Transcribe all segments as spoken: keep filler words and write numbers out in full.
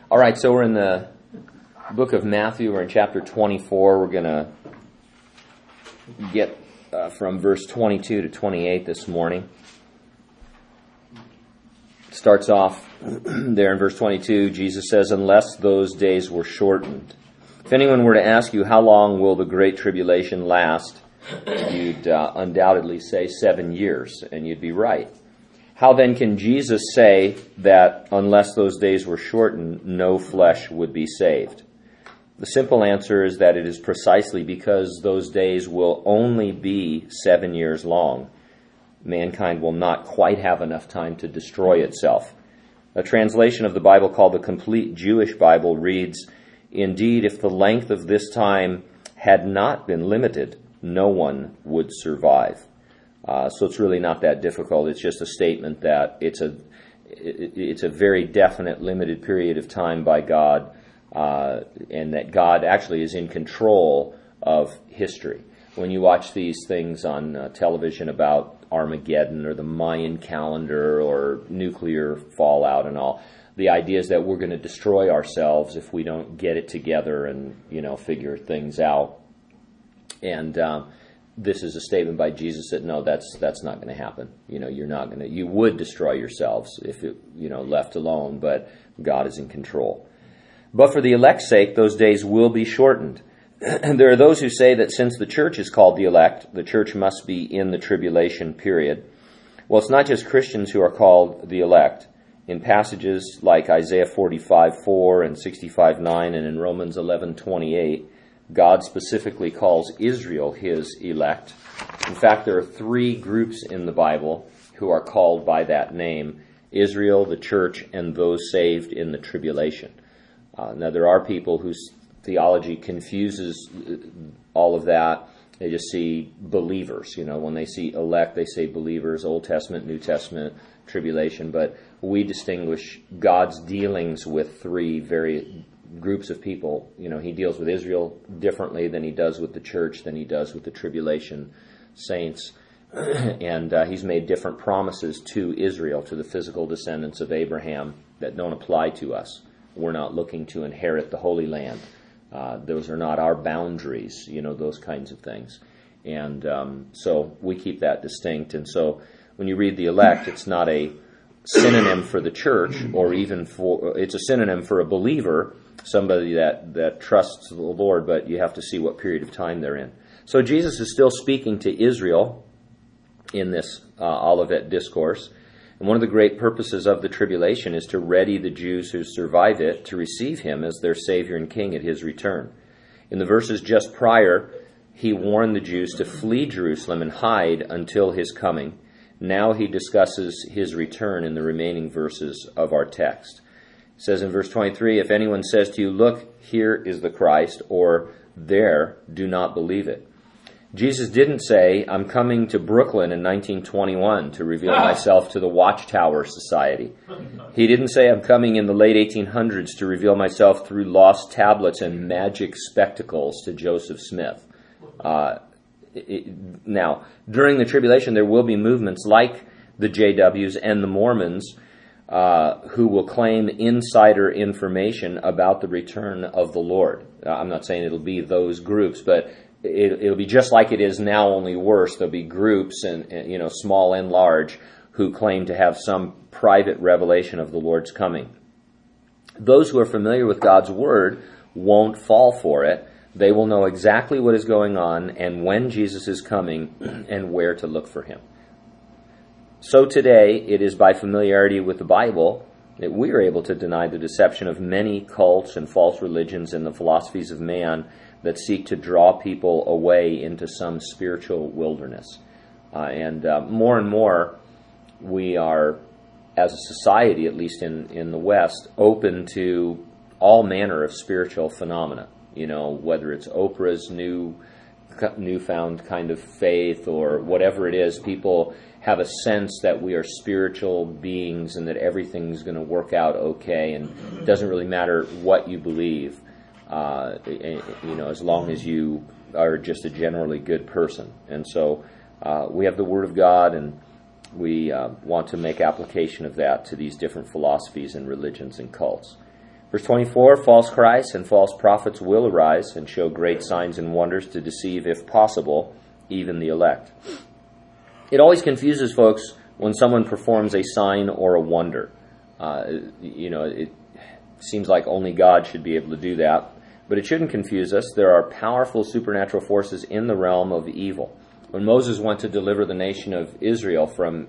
All right, so we're in the book of Matthew. We're in chapter twenty-four. We're going to get uh, from verse twenty-two to twenty-eight this morning. It starts off there in verse twenty-two. Jesus says, "Unless those days were shortened. If anyone were to ask you, how long will the great tribulation last, you'd uh, undoubtedly say seven years, and you'd be right. How then can Jesus say that unless those days were shortened, no flesh would be saved? The simple answer is that it is precisely because those days will only be seven years long. Mankind will not quite have enough time to destroy itself." A translation of the Bible called the Complete Jewish Bible reads, "Indeed, if the length of this time had not been limited, no one would survive." Uh, so it's really not that difficult. It's just a statement that it's a it, it's a very definite, limited period of time by God, uh, and that God actually is in control of history. When you watch these things on uh, television about Armageddon or the Mayan calendar or nuclear fallout and all, the idea is that we're going to destroy ourselves if we don't get it together and, you know, figure things out. And um, this is a statement by Jesus that no, that's that's not going to happen. You know, you're not going to. You would destroy yourselves if it, you know, left alone, but God is in control. But for the elect's sake, those days will be shortened. There are those who say that since the church is called the elect, the church must be in the tribulation period. Well, it's not just Christians who are called the elect. In passages like Isaiah forty-five four and sixty-five nine, and in Romans eleven twenty-eight, God specifically calls Israel his elect. In fact, there are three groups in the Bible who are called by that name: Israel, the church, and those saved in the tribulation. Uh, now, there are people whose theology confuses all of that. They just see believers. You know, when they see elect, they say believers, Old Testament, New Testament, tribulation. But we distinguish God's dealings with three very groups of people. You know, he deals with Israel differently than he does with the church, than he does with the tribulation saints. And uh, he's made different promises to Israel, to the physical descendants of Abraham, that don't apply to us. We're not looking to inherit the Holy Land. Uh, those are not our boundaries, you know, those kinds of things. And um, so we keep that distinct. And so when you read the elect, it's not a synonym for the church, or even for, it's a synonym for a believer, somebody that, that trusts the Lord, but you have to see what period of time they're in. So Jesus is still speaking to Israel in this uh, Olivet discourse. And one of the great purposes of the tribulation is to ready the Jews who survive it to receive him as their Savior and King at his return. In the verses just prior, he warned the Jews to flee Jerusalem and hide until his coming. Now he discusses his return in the remaining verses of our text. It says in verse twenty-three, "If anyone says to you, 'Look, here is the Christ,' or 'There,' do not believe it." Jesus didn't say, "I'm coming to Brooklyn in nineteen twenty-one to reveal myself to the Watchtower Society." He didn't say, "I'm coming in the late eighteen hundreds to reveal myself through lost tablets and magic spectacles to Joseph Smith." Uh, it, now, during the tribulation, there will be movements like the J Ws and the Mormons uh, who will claim insider information about the return of the Lord. Uh, I'm not saying it'll be those groups, but It, it'll be just like it is now, only worse. There'll be groups, and, and you know, small and large, who claim to have some private revelation of the Lord's coming. Those who are familiar with God's Word won't fall for it. They will know exactly what is going on and when Jesus is coming and where to look for him. So today, it is by familiarity with the Bible that we are able to deny the deception of many cults and false religions and the philosophies of man that seek to draw people away into some spiritual wilderness. Uh, and uh, more and more, we are, as a society, at least in, in the West, open to all manner of spiritual phenomena. You know, whether it's Oprah's new, newfound kind of faith or whatever it is, people have a sense that we are spiritual beings and that everything's going to work out okay, and it doesn't really matter what you believe. Uh, you know, as long as you are just a generally good person. And so uh, we have the Word of God, and we uh, want to make application of that to these different philosophies and religions and cults. Verse twenty-four, false Christs and false prophets will arise and show great signs and wonders to deceive, if possible, even the elect. It always confuses folks when someone performs a sign or a wonder. Uh, you know, it seems like only God should be able to do that. But it shouldn't confuse us. There are powerful supernatural forces in the realm of evil. When Moses went to deliver the nation of Israel from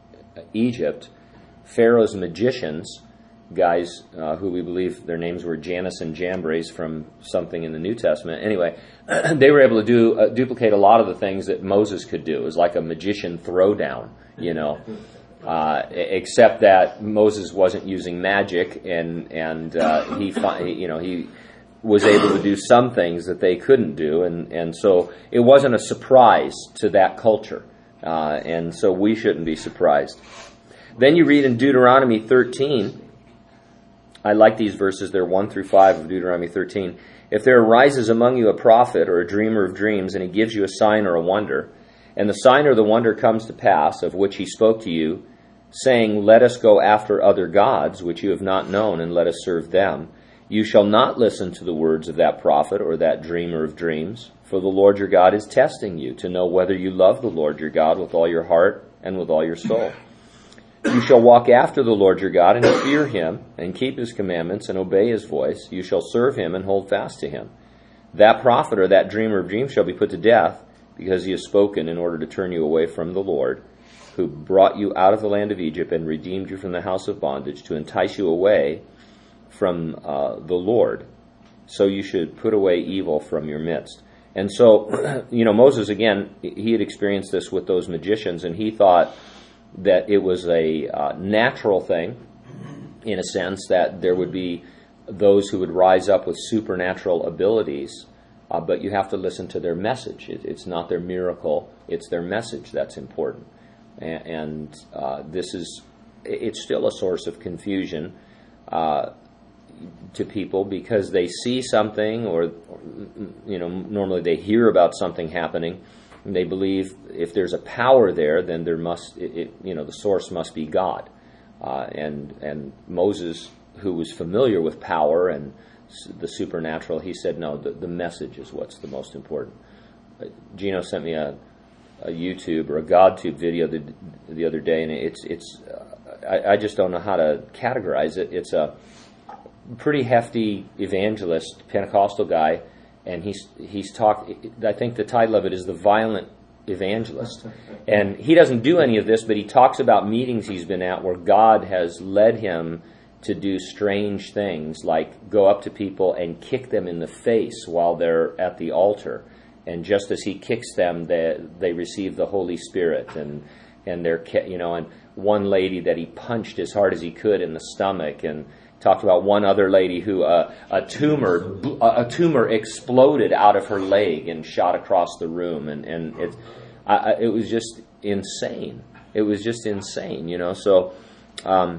Egypt, Pharaoh's magicians, guys uh, who we believe their names were Jannes and Jambres from something in the New Testament. Anyway, they were able to do uh, duplicate a lot of the things that Moses could do. It was like a magician throwdown, you know, uh, except that Moses wasn't using magic, and and uh, he, you know, he was able to do some things that they couldn't do, and and so it wasn't a surprise to that culture, uh, and so we shouldn't be surprised. Then you read in Deuteronomy thirteen. I like these verses. They're one through five of Deuteronomy thirteen. If there arises among you a prophet or a dreamer of dreams, and he gives you a sign or a wonder, and the sign or the wonder comes to pass, of which he spoke to you, saying, let us go after other gods, which you have not known, and let us serve them, you shall not listen to the words of that prophet or that dreamer of dreams, for the Lord your God is testing you to know whether you love the Lord your God with all your heart and with all your soul. You shall walk after the Lord your God and fear him and keep his commandments and obey his voice. You shall serve him and hold fast to him. That prophet or that dreamer of dreams shall be put to death, because he has spoken in order to turn you away from the Lord, who brought you out of the land of Egypt and redeemed you from the house of bondage, to entice you away from uh, the Lord. So you should put away evil from your midst. And so, you know, Moses, again, he had experienced this with those magicians, and he thought that it was a uh, natural thing, in a sense, that there would be those who would rise up with supernatural abilities, uh, but you have to listen to their message. It, it's not their miracle, it's their message that's important. And, and uh, this is, it's still a source of confusion uh, to people, because they see something, or, you know, normally they hear about something happening, and they believe if there's a power there, then there must, it, it, you know, the source must be God. Uh, and and Moses, who was familiar with power and the supernatural, he said, no, the, the message is what's the most important. Uh, Gino sent me a, a YouTube or a GodTube video the, the other day, and it's it's uh, I, I just don't know how to categorize it. It's a pretty hefty evangelist, Pentecostal guy, and he's he's talked. I think the title of it is The Violent Evangelist, and he doesn't do any of this, but he talks about meetings he's been at where God has led him to do strange things, like go up to people and kick them in the face while they're at the altar, and just as he kicks them, they they receive the Holy Spirit, and and they're, you know, and one lady that he punched as hard as he could in the stomach, and talked about one other lady who uh, a tumor a tumor exploded out of her leg and shot across the room, and and it I, it was just insane. It was just insane, you know. So um,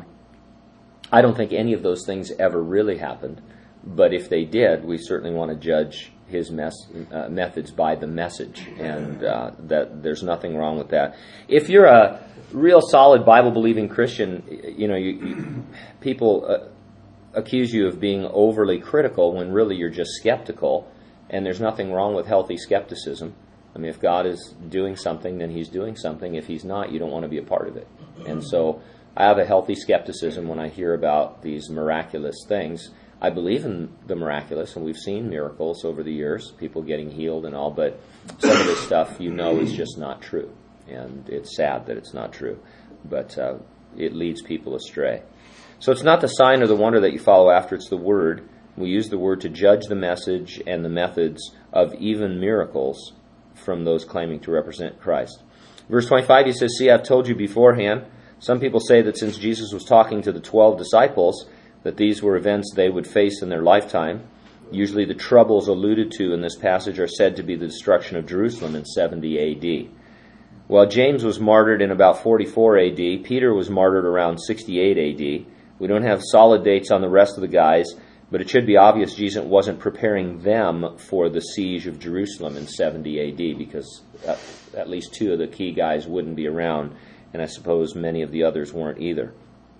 I don't think any of those things ever really happened, but if they did, we certainly want to judge his mes- uh, methods by the message, and uh, that there's nothing wrong with that. If you're a real solid Bible-believing Christian, you know, you, you, people uh, accuse you of being overly critical when really you're just skeptical, and there's nothing wrong with healthy skepticism. I mean, if God is doing something, then he's doing something. If he's not, you don't want to be a part of it. And so I have a healthy skepticism when I hear about these miraculous things. I believe in the miraculous, and we've seen miracles over the years, people getting healed and all, but some of this stuff, you know, is just not true. And it's sad that it's not true, but uh, it leads people astray. So it's not the sign or the wonder that you follow after, it's the word. We use the word to judge the message and the methods of even miracles from those claiming to represent Christ. Verse twenty-five, he says, see, I've told you beforehand. Some people say that since Jesus was talking to the twelve disciples, that these were events they would face in their lifetime. Usually the troubles alluded to in this passage are said to be the destruction of Jerusalem in seventy A D. Well, James was martyred in about forty-four A D. Peter was martyred around sixty-eight A D. We don't have solid dates on the rest of the guys, but it should be obvious Jesus wasn't preparing them for the siege of Jerusalem in seventy A D, because at, at least two of the key guys wouldn't be around, and I suppose many of the others weren't either.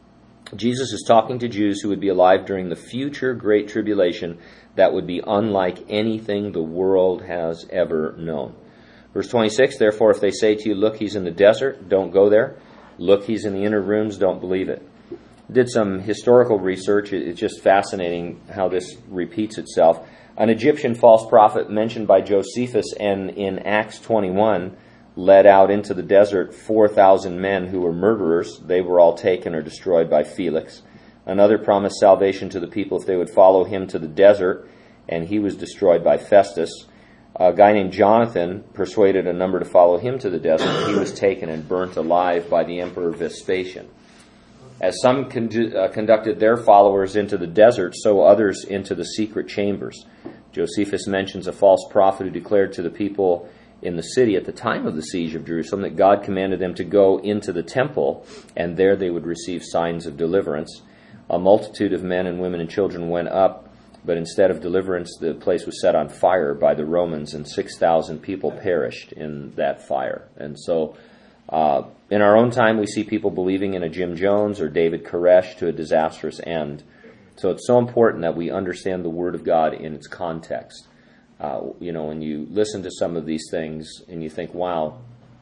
Jesus is talking to Jews who would be alive during the future Great Tribulation that would be unlike anything the world has ever known. Verse twenty-six, therefore, if they say to you, look, he's in the desert, don't go there. Look, he's in the inner rooms, don't believe it. Did some historical research. It's just fascinating how this repeats itself. An Egyptian false prophet mentioned by Josephus and in Acts twenty-one led out into the desert four thousand men who were murderers. They were all taken or destroyed by Felix. Another promised salvation to the people if they would follow him to the desert, and he was destroyed by Festus. A guy named Jonathan persuaded a number to follow him to the desert, and he was taken and burnt alive by the Emperor Vespasian. As some con- uh, conducted their followers into the desert, so others into the secret chambers. Josephus mentions a false prophet who declared to the people in the city at the time of the siege of Jerusalem that God commanded them to go into the temple, and there they would receive signs of deliverance. A multitude of men and women and children went up, but instead of deliverance, the place was set on fire by the Romans, and six thousand people perished in that fire. And so Uh, in our own time, we see people believing in a Jim Jones or David Koresh to a disastrous end. So it's so important that we understand the Word of God in its context. Uh, you know, when you listen to some of these things and you think, wow,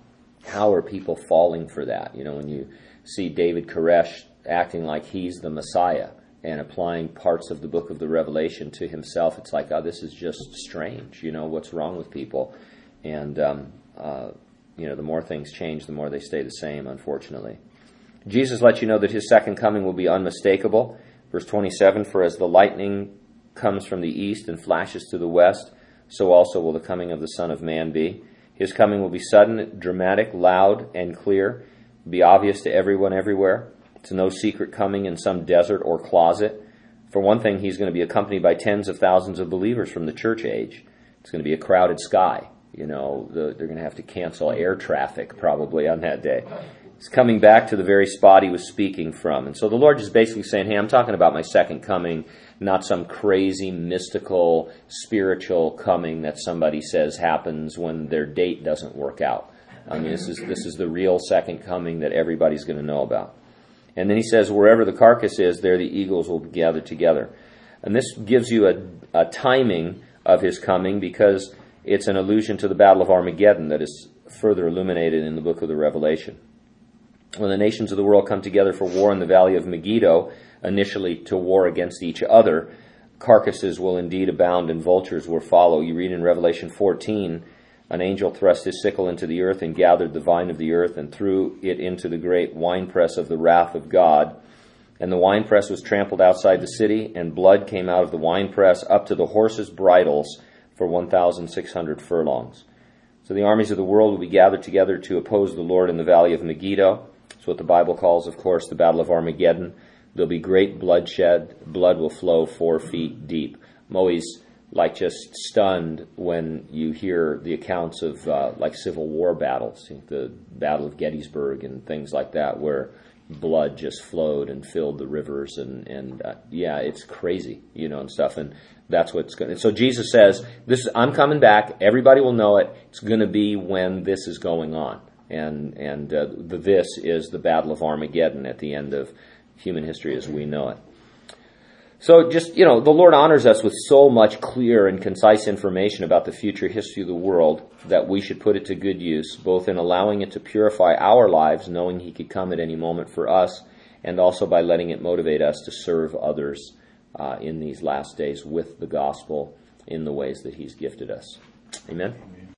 how are people falling for that? You know, when you see David Koresh acting like he's the Messiah and applying parts of the book of the Revelation to himself, it's like, oh, this is just strange. You know, what's wrong with people? And, um, uh, You know, the more things change, the more they stay the same, unfortunately. Jesus lets you know that his second coming will be unmistakable. Verse twenty-seven, for as the lightning comes from the east and flashes to the west, so also will the coming of the Son of Man be. His coming will be sudden, dramatic, loud, and clear, be obvious to everyone everywhere. It's no secret coming in some desert or closet. For one thing, he's going to be accompanied by tens of thousands of believers from the church age. It's going to be a crowded sky. You know, the, they're going to have to cancel air traffic probably on that day. He's coming back to the very spot he was speaking from. And so the Lord is basically saying, hey, I'm talking about my second coming, not some crazy, mystical, spiritual coming that somebody says happens when their date doesn't work out. I mean, this is this is the real second coming that everybody's going to know about. And then he says, wherever the carcass is, there the eagles will be gathered together. And this gives you a, a timing of his coming because it's an allusion to the Battle of Armageddon that is further illuminated in the book of the Revelation. When the nations of the world come together for war in the valley of Megiddo, initially to war against each other, carcasses will indeed abound and vultures will follow. You read in Revelation fourteen, an angel thrust his sickle into the earth and gathered the vine of the earth and threw it into the great winepress of the wrath of God. And the winepress was trampled outside the city, and blood came out of the winepress up to the horses' bridles for one thousand six hundred furlongs. So the armies of the world will be gathered together to oppose the Lord in the valley of Megiddo. It's what the Bible calls, of course, the Battle of Armageddon. There'll be great bloodshed. Blood will flow four feet deep. I'm always like just stunned when you hear the accounts of uh, like Civil War battles, the Battle of Gettysburg and things like that, where blood just flowed and filled the rivers, and and uh, yeah, it's crazy, you know, and stuff. And that's what's going to. So Jesus says, "This, I'm coming back. Everybody will know it. It's going to be when this is going on." And and uh, the this is the Battle of Armageddon at the end of human history as we know it. So just, you know, the Lord honors us with so much clear and concise information about the future history of the world that we should put it to good use, both in allowing it to purify our lives, knowing he could come at any moment for us, and also by letting it motivate us to serve others uh, in these last days with the gospel in the ways that he's gifted us. Amen? Amen.